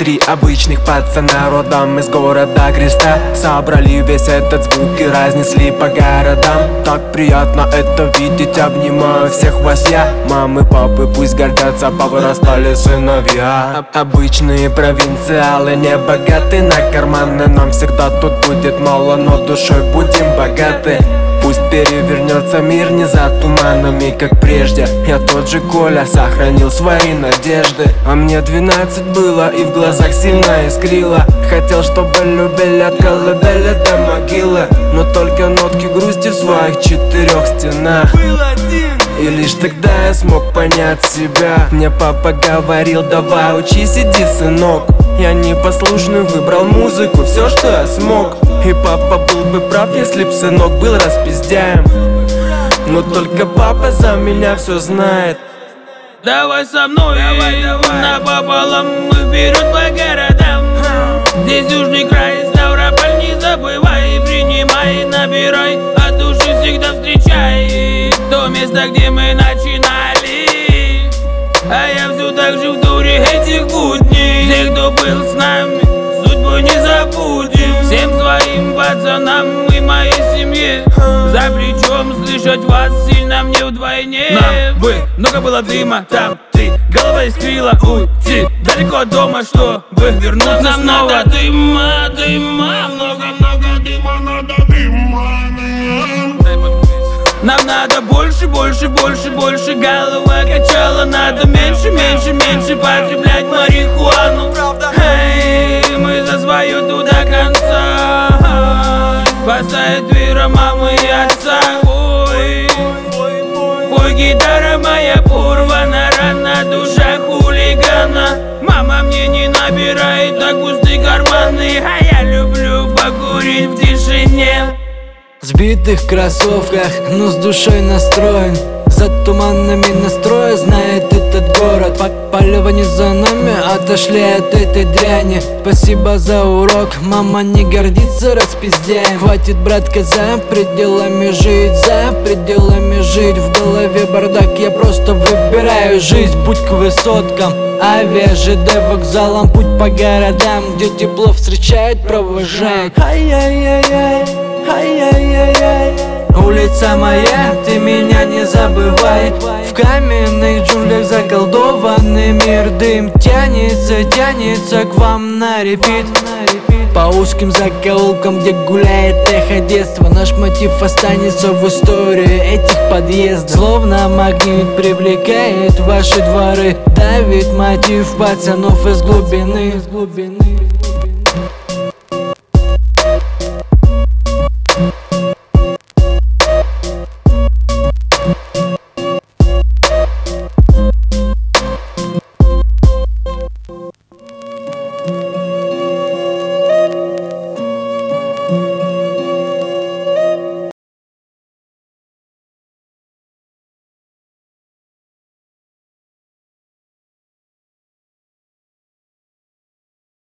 Три обычных пацана родом из города Креста собрали весь этот звук и разнесли по городам. Так приятно это видеть, обнимаю всех вас я. Мамы, папы, пусть гордятся, повырастали сыновья. Обычные провинциалы, не богаты на карманы. Нам всегда тут будет мало, но душой будем богаты. Пусть перевернется мир не за туманами, как прежде. Я тот же Коля, сохранил свои надежды. А мне 12 было и в глазах сильно искрило. Хотел, чтобы любили от колыбели до могилы, но только нотки грусти в своих четырех стенах. И лишь тогда я смог понять себя. Мне папа говорил: давай учись, иди, сынок. Я непослушный, выбрал музыку, все, что я смог. И папа был бы прав, если б сынок был распиздяем. Но только папа за меня все знает. Давай со мной, давай. Напополам мы вперед по городам. Здесь южный край, Ставрополь, не забывай. Принимай, набирай, от души всегда встречай то место, где мы начинали. А я все так же в туре этих будней. Всех, кто был с нами, судьбу не забудем. Всем своим пацанам и моей семье за плечом слышать вас сильно мне вдвойне. Нам бы много было дыма, там ты, голова искрила. Уйти далеко от дома, чтобы вернуться нам снова. Надо дыма, дыма, много-много дыма, надо дыма. Нам надо больше, больше, больше, больше. Голова качала, надо меньше, меньше, меньше потреблять марихуану. Эй, мы за свою тут до конца. Спасает вера мамы и отца. Ой, ой, гитара моя порвана, рана, душа хулигана. Мама мне не набирает так пустые карманы, а я люблю покурить в тишине. В сбитых кроссовках, но с душой настроен. За туманными настроя знает этот город. Поливание за нами, отошли от этой дряни. Спасибо за урок, мама не гордится распиздяем. Хватит, братка, за пределами жить, за пределами жить. В голове бардак, я просто выбираю жизнь. Путь к высоткам, авиа, ЖД, вокзалам, путь по городам, где тепло встречает, провожает. Ай-яй-яй-яй, ай-яй-яй-яй. Улица моя, ты меня не забывай. В каменных джунглях заколдованный мир. Дым тянется, тянется к вам на репит. По узким закоулкам, где гуляет эхо детства, наш мотив останется в истории этих подъездов. Словно магнит привлекает ваши дворы, давит мотив пацанов из глубины.